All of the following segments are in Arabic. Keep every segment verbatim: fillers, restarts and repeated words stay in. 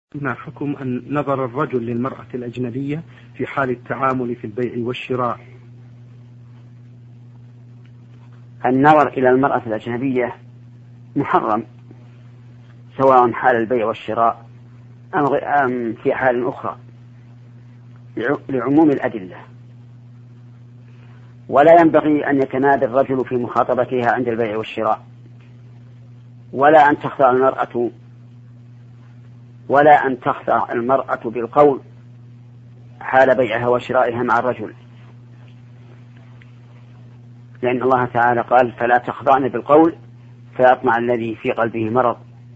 ما حكم أن نظر الرجل للمرأة الأجنبية في حال التعامل في البيع والشراء؟ النظر إلى المرأة الأجنبية محرم سواء حال البيع والشراء أم في حال أخرى لعموم الأدلة، ولا ينبغي أن يتنادى الرجل في مخاطبتها عند البيع والشراء، ولا أن تخضع المرأة ولا أن تخضع المرأة بالقول حال بيعها وشرائها مع الرجل، لأن الله تعالى قال: فلا تخضعن بالقول فيطمع الذي في قلبه مرض.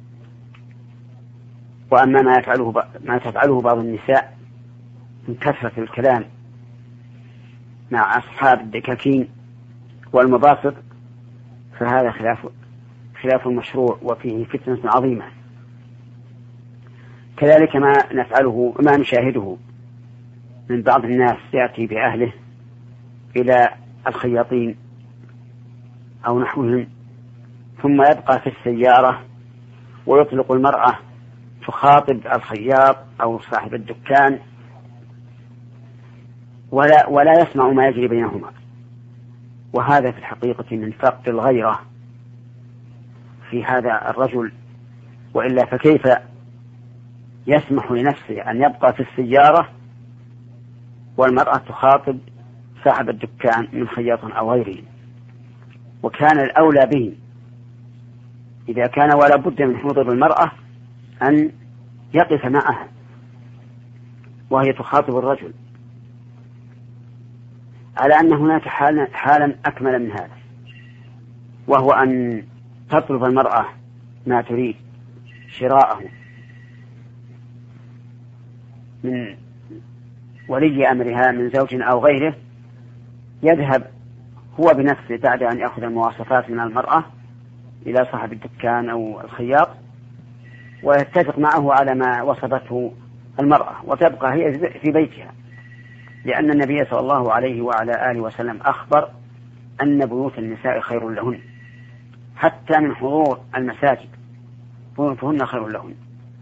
وأما ما يفعله ما تفعله بعض النساء من كثرة الكلام مع أصحاب الدكاكين والمباسط فهذا خلاف خلاف المشروع وفيه فتنة عظيمة. كذلك ما نفعله ما نشاهده من بعض الناس يأتي بأهله إلى الخياطين أو نحوهم ثم يبقى في السيارة ويطلق المرأة تخاطب الخياط أو صاحب الدكان ولا, ولا يسمع ما يجري بينهما، وهذا في الحقيقة من فقد الغيرة في هذا الرجل، وإلا فكيف يسمح لنفسه أن يبقى في السيارة والمرأة تخاطب صاحب الدكان من خياط أو غيره؟ وكان الأولى به إذا كان ولا بد من حضور المرأة أن يقف معها وهي تخاطب الرجل، على أن هناك حالا, حالا أكمل من هذا، وهو أن تطلب المرأة ما تريد شراءه من ولي أمرها من زوج أو غيره، يذهب هو بنفسه بعد أن يأخذ المواصفات من المرأة إلى صاحب الدكان أو الخياط ويتفق معه على ما وصفته المرأة، وتبقى هي في بيتها، لأن النبي صلى الله عليه وعلى آله وسلم أخبر أن بيوت النساء خير لهن، حتى من حضور المساجد بيوتهن خير لهن.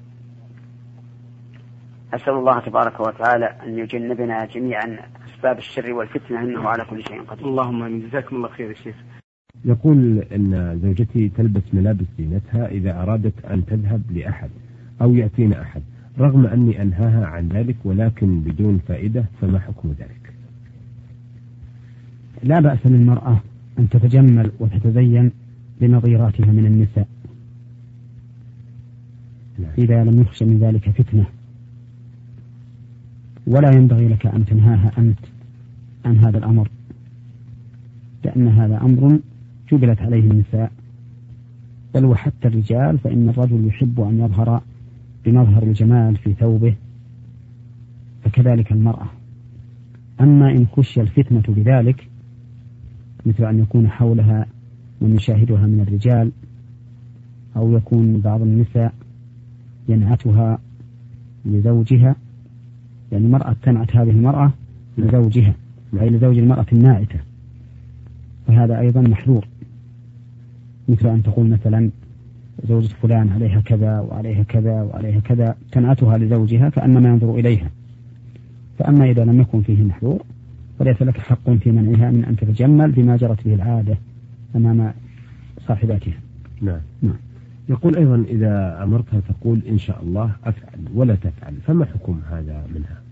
أسأل الله تبارك وتعالى أن يجنبنا جميعا أسباب الشر والفتنة، إنه على كل شيء قدير. اللهم آمين. جزاكم الله خير يا شيخ. يقول أن زوجتي تلبس ملابس زينتها إذا أرادت أن تذهب لأحد أو يأتينا أحد، رغم أني أنهاها عن ذلك ولكن بدون فائدة، فما حكم ذلك؟ لا بأس للمرأة أن تتجمل وتتزين لنظيراتها من النساء إذا لم يخشى من ذلك فتنة، ولا ينبغي لك أن تنهاها أنت عن هذا الأمر، لأن هذا أمر جبلت عليه النساء، بل وحتى الرجال، فإن الرجل يحب أن يظهر بمظهر الجمال في ثوبه، فكذلك المرأة. أما إن خشي الفتنة بذلك، مثل أن يكون حولها من يشاهدها من الرجال، أو يكون بعض النساء ينعتها لزوجها، يعني المرأة تنعت هذه المرأة لزوجها أي لزوج المرأة الناعتة، فهذا أيضا محذور، مثل أن تقول مثلا زوجة فلان عليها كذا وعليها كذا وعليها كذا، تنعتها لزوجها كأنما ينظر إليها. فأما إذا لم يكن فيه محذور فليس لك حق في منعها من أن تتجمل بما جرت به العادة أمام صاحباتها. نعم. نعم. يقول أيضا إذا أمرتها تقول إن شاء الله أفعل ولا تفعل، فما حكم هذا منها؟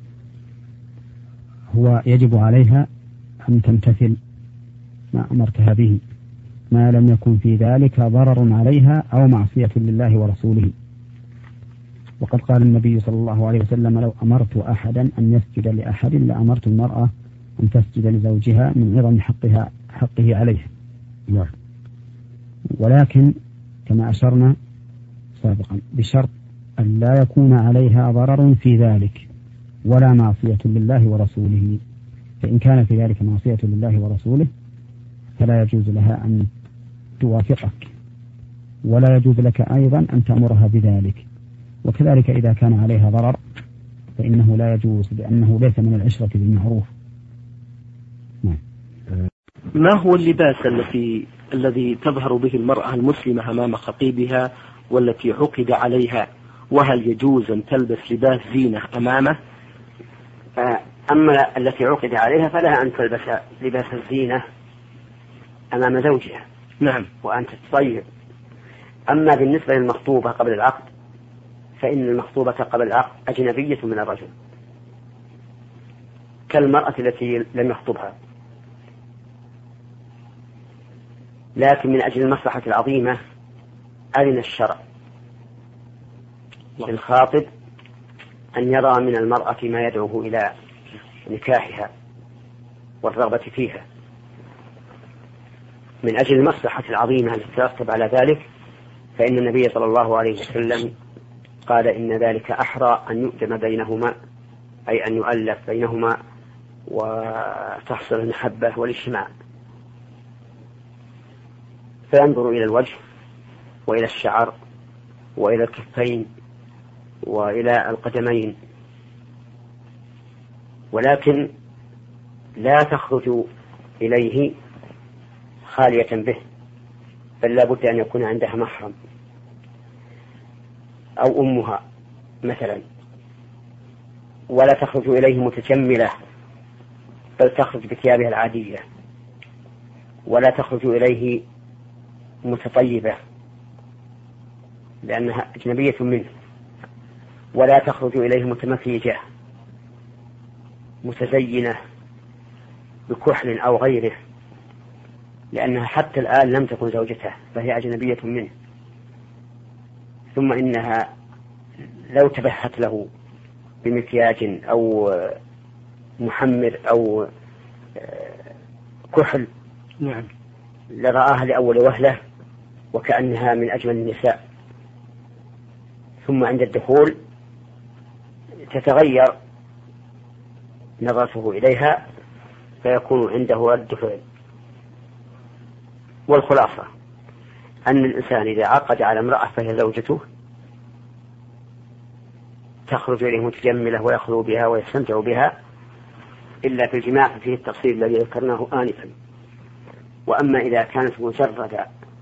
هو يجب عليها أن تمتثل ما أمرتها به، ما لم يكن في ذلك ضرر عليها أو معصية لله ورسوله. وقد قال النبي صلى الله عليه وسلم: لو أمرت أحدا أن يسجد لأحد لأمرت المرأة أن تسجد لزوجها من عظم حقها حقه عليها. نعم. ولكن كما أشرنا سابقا بشرط أن لا يكون عليها ضرر في ذلك ولا معصية لله ورسوله، فإن كان في ذلك معصية لله ورسوله فلا يجوز لها أن توافقك، ولا يجوز لك أيضا أن تأمرها بذلك. وكذلك إذا كان عليها ضرر فإنه لا يجوز، لأنه ليس من العشرة بالمعروف. ما هو اللباس التي الذي تظهر به المرأة المسلمة أمام خطيبها والتي عقد عليها، وهل يجوز أن تلبس لباس زينة أمامه؟ أما التي عقد عليها فلها أن تلبس لباس الزينة أمام زوجها. نعم. وأن تتطيب. أما بالنسبة للمخطوبة قبل العقد فإن المخطوبة قبل العقد أجنبية من الرجل كالمرأة التي لم يخطبها، لكن من أجل المصلحة العظيمة أذن الشرع للخاطب أن يرى من المرأة ما يدعوه إلى نكاحها والرغبة فيها. من أجل المصلحة العظيمة التي ترتب على ذلك فإن النبي صلى الله عليه وسلم قال إن ذلك أحرى أن يؤدم بينهما، أي أن يؤلف بينهما وتحصل المحبة والاجتماع. فينظر إلى الوجه وإلى الشعر وإلى الكفين وإلى القدمين، ولكن لا تخرج إليه خالية به، بل لا بد أن يكون عندها محرم أو أمها مثلا، ولا تخرج إليه متجملة بل تخرج بثيابها العادية، ولا تخرج إليه متطيبة لأنها أجنبية منه، ولا تخرج إليه متمكيجة متزينة بكحل أو غيره، لأنها حتى الآن لم تكن زوجته فهي أجنبية منه. ثم إنها لو تبهت له بمكياج أو محمر أو كحل نعم لرآها لأول وهلة وكأنها من أجمل النساء، ثم عند الدخول تتغير نظرته إليها فيكون عنده رد فعل. والخلاصة أن الإنسان إذا عقد على امرأة فهي زوجته تخرج إليه متجملة ويخلو بها ويستمتع بها إلا في الجماع فيه التفصيل الذي ذكرناه آنفا. وأما إذا كانت مجرد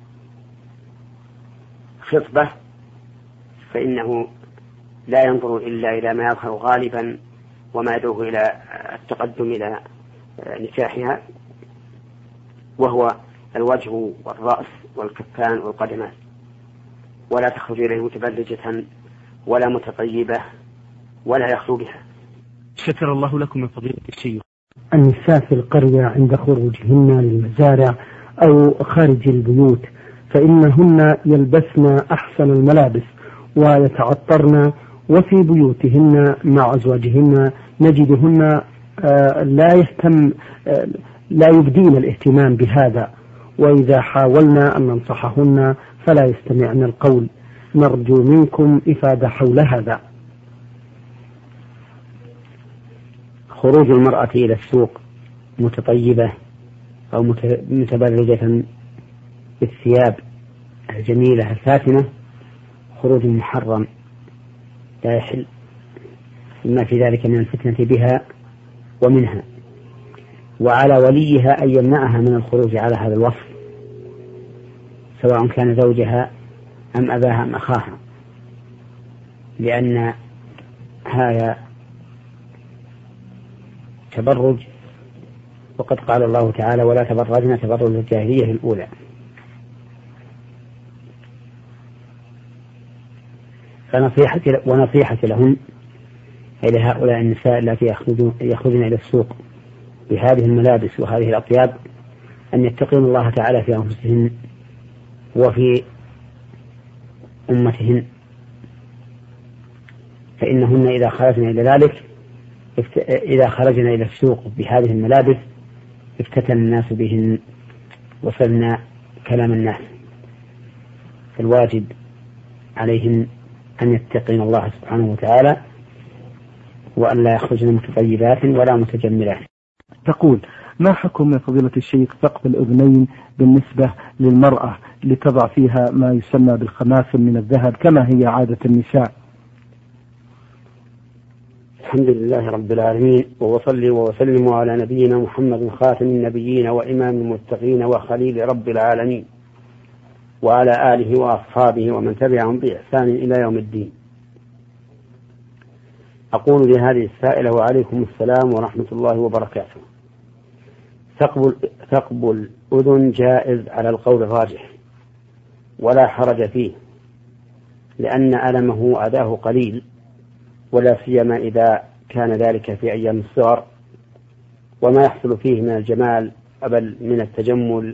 خطبة فإنه لا ينظر إلا إلى ما يظهر غالبا وما يدعوه إلى التقدم إلى نكاحها، وهو الوجه والرأس والكفان والقدمان، ولا تخرج إليه متبرجة ولا متطيبة ولا يخلو بها. شكر الله لكم من فضيلة الشيخ. النساء في القرية عند خروجهن للمزارع أو خارج البيوت فإنهن يلبسن أحسن الملابس ويتعطرن، وفي بيوتهن مع أزواجهن نجدهن لا يهتم لا يبدين الاهتمام بهذا، وإذا حاولنا أن ننصحهن فلا يستمعن القول. نرجو منكم إفادة حول هذا. خروج المرأة إلى السوق متطيبة أو متبرجة بالثياب الجميلة الفاتنة خروج محرم لا يحل، ما في ذلك من الفتنة بها ومنها، وعلى وليها أن يمنعها من الخروج على هذا الوصف سواء كان زوجها أم أباها أم أخاها، لأن هذا تبرج، وقد قال الله تعالى ولا تبرجنا تبرج الجاهلية الأولى. فنصيحتي ونصيحتي لهم إلى هؤلاء النساء التي يخرجن إلى السوق بهذه الملابس وهذه الأطياب أن يتقين الله تعالى في أنفسهن وفي أمتهن، فإنهن إذا خرجن إلى ذلك إذا خرجنا إلى السوق بهذه الملابس افتتن الناس بهن وصلنا كلام الناس، فالواجب عليهن أن يتقين الله سبحانه وتعالى وأن لا يخرجن متطيبات ولا متجملات. تقول: ما حكم من فضيلة الشيخ ثقب الأذنين بالنسبة للمرأة لتضع فيها ما يسمى بالخماسم من الذهب كما هي عادة النساء؟ الحمد لله رب العالمين، وصلي وسلم على نبينا محمد خاتم النبيين وإمام المتقين وخليل رب العالمين وعلى آله وأصحابه ومن تبعهم بإحسان إلى يوم الدين. أقول لهذه السائلة: وعليكم السلام ورحمة الله وبركاته. ثقب ثقب الأذن جائز على القول الراجح ولا حرج فيه، لأن ألمه أذاه قليل، ولا سيما إذا كان ذلك في أيام الصغر، وما يحصل فيه من الجمال بل من التجمل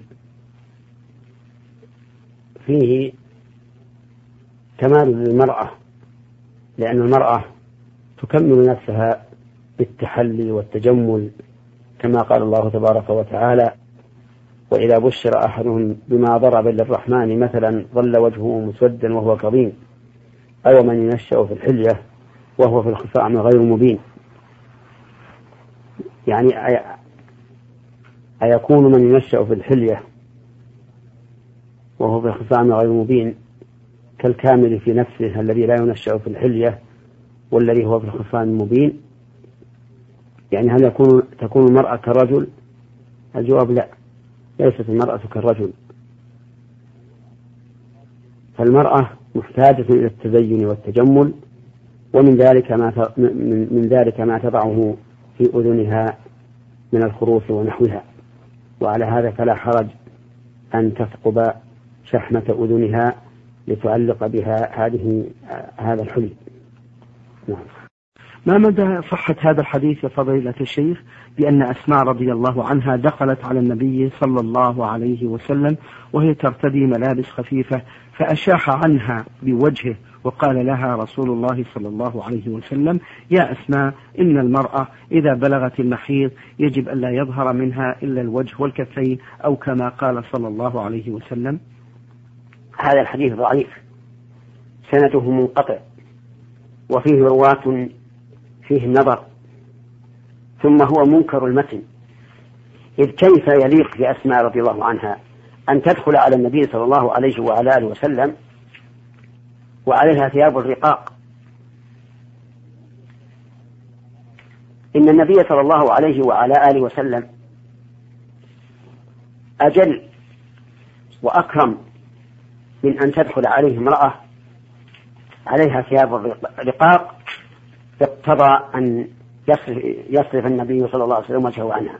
فيه كمال للمرأة، لأن المرأة تكمل نفسها بالتحلي والتجمل، كما قال الله تبارك وتعالى: وإذا بشر أحدهم بما ضرب للرحمن مثلا ظل وجهه مسودا وهو كظيم، أو من ينشأ في الحلية وهو في الخصام غير مبين. يعني أيكون من ينشأ في الحلية وهو في الخصام غير مبين كالكامل في نفسه الذي لا ينشأ في الحلية والذي هو في الخصام المبين؟ يعني هل يكون تكون المرأة كالرجل؟ الجواب لا، ليست المرأة كالرجل، فالمرأة محتاجة إلى التزين والتجمل، ومن ذلك ما من ذلك ما تضعه في أذنها من الخروف ونحوها، وعلى هذا فلا حرج أن تثقب شحمة أذنها لتعلق بها هذه هذا الحلي. نعم. ما مدى صحة هذا الحديث يا فضيلة الشيخ بأن أسماء رضي الله عنها دخلت على النبي صلى الله عليه وسلم وهي ترتدي ملابس خفيفة فأشاح عنها بوجهه وقال لها رسول الله صلى الله عليه وسلم: يا أسماء، إن المرأة إذا بلغت المحيض يجب أن لا يظهر منها إلا الوجه والكفين، أو كما قال صلى الله عليه وسلم؟ هذا الحديث ضعيف سنده منقطع وفيه رواة فيه النظر، ثم هو منكر المتن، إذ كيف يليق بأسماء رضي الله عنها أن تدخل على النبي صلى الله عليه وعلى آله وسلم وعليها ثياب الرقاق؟ إن النبي صلى الله عليه وعلى آله وسلم أجل وأكرم من أن تدخل عليه امرأة عليها ثياب الرقاق اقتضى أن يصرف, يصرف النبي صلى الله عليه وسلم وجهه عنها،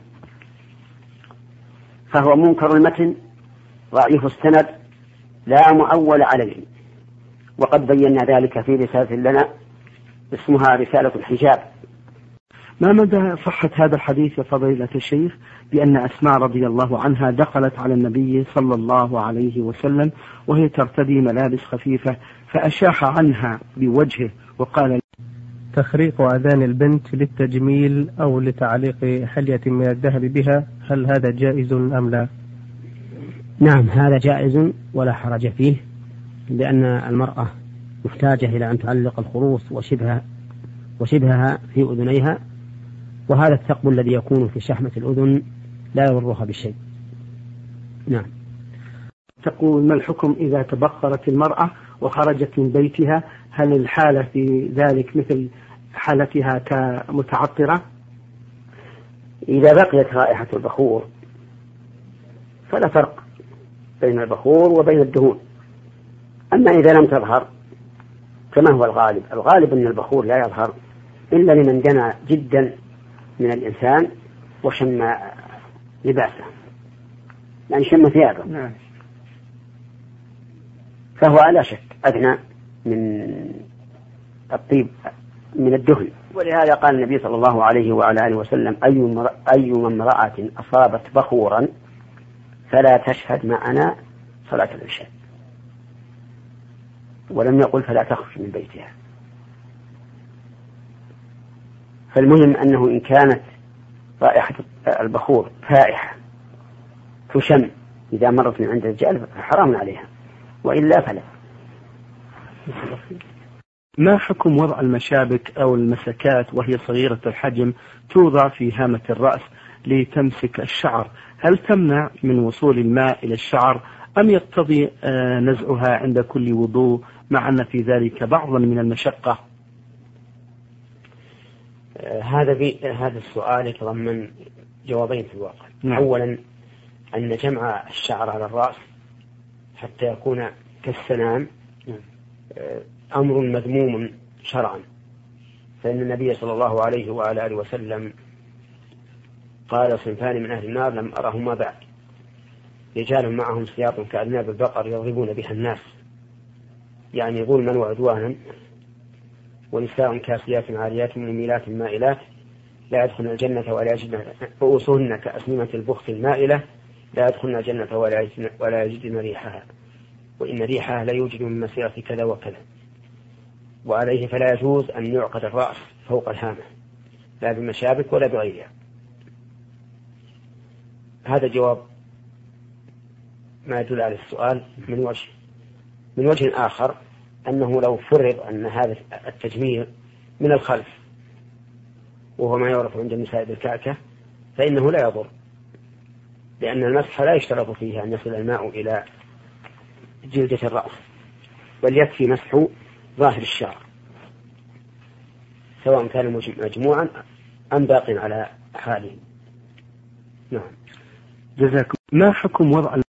فهو منكر المتن ضعيف السند لا مؤول عليه، وقد بينا ذلك في رسالة لنا اسمها رسالة الحجاب. ما مدى صحة هذا الحديث يا فضيلة الشيخ بأن أسماء رضي الله عنها دخلت على النبي صلى الله عليه وسلم وهي ترتدي ملابس خفيفة فأشاح عنها بوجهه وقال: تخريق أذان البنت للتجميل أو لتعليق حلية من الذهب بها، هل هذا جائز أم لا؟ نعم، هذا جائز ولا حرج فيه، لأن المرأة محتاجة إلى أن تعلق الخروص وشبهها وشبهها في أذنيها، وهذا الثقب الذي يكون في شحمة الأذن لا يضرها بشيء. نعم. تقول: ما الحكم إذا تبخرت المرأة وخرجت من بيتها؟ هل الحالة في ذلك مثل حالتها كمتعطرة؟ إذا بقيت رائحة البخور فلا فرق بين البخور وبين الدهون، أما إذا لم تظهر كما هو الغالب، الغالب أن البخور لا يظهر إلا لمن دنا جدا من الإنسان وشم لباسه، يعني شم ثيابه. نعم. فهو على شك أدنى من الطيب من الدهن، ولهذا قال النبي صلى الله عليه وعلى آله وسلم: أي امرأة أصابت بخورا فلا تشهد معنا صلاة العشاء، ولم يقل فلا تخرج من بيتها. فالمهم أنه إن كانت رائحة البخور فائحة تشم إذا مرت من عند الرجال فحرام عليها، وإلا فلا. ما حكم وضع المشابك أو المسكات وهي صغيرة الحجم توضع في هامة الرأس لتمسك الشعر؟ هل تمنع من وصول الماء إلى الشعر أم يقتضي نزعها عند كل وضوء، مع أن في ذلك بعضا من المشقة؟ هذا في هذا السؤال يتضمن جوابين في الواقع. نعم. أولا أن جمع الشعر على الرأس حتى يكون كالسنام أمر مذموم شرعا، فإن النبي صلى الله عليه وعلى آله وسلم قال صنفان من أهل النار لم أرهما بعد، رجال معهم سياط كأذناب البقر يضربون بها الناس، يعني ظلما وعدوانا، ونساء كاسيات عاريات مميلات مائلات لا يدخلن الجنة ولا يجدن رؤوسهن كأسنمة البخت المائلة لا يدخلن الجنة ولا يجدن ريحها، وإن ريحها لا يوجد من مسيرة كذا وكذا. وعليه فلا يجوز أن يعقد الرأس فوق الهامة لا بالمشابك ولا بغيرها. هذا جواب ما يدل على السؤال من وجه. من وجه آخر أنه لو فرض أن هذا التجميل من الخلف وهو ما يعرف عند النساء بالكعكة فإنه لا يضر، لأن المسح لا يشترط فيه أن يصل الماء إلى جلدة الرأس، بل يكفي مسح ظاهر الشعر سواء كان مجموعا أم باق على حاله. نعم. جزاكم. ما حكم وضع